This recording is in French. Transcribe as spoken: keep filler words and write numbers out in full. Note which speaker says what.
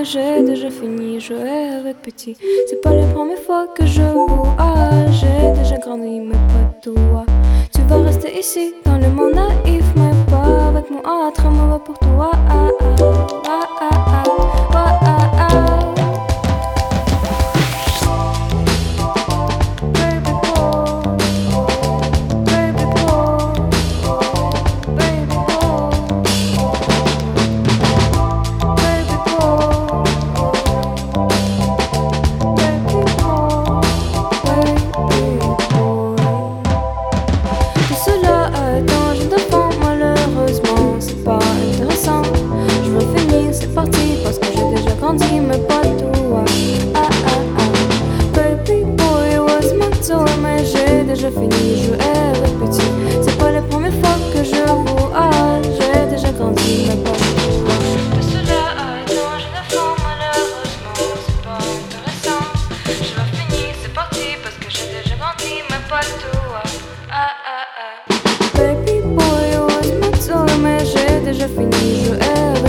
Speaker 1: mais j'ai déjà fini jouer avec petit. C'est pas la première fois que je vois. J'ai déjà grandi, mais pas toi. Tu vas rester ici dans le monde naïf, mais pas avec moi. Très mauvais pour toi. Ah, ah, ah, ah, ah, ah, ah, ah. Mais pas toi. Ah ah ah. Baby boy was my toy, mais j'ai déjà fini jouer avec petit. C'est pas la première fois que je vois. Ah, j'ai déjà grandi, mais pas toi. Tout cela étant jeune enfant, malheureusement c'est pas intéressant. Je vais finir, c'est parti parce que j'ai déjà grandi, mais pas toi. Ah ah ah. Baby boy was my toy, mais j'ai déjà fini jouer.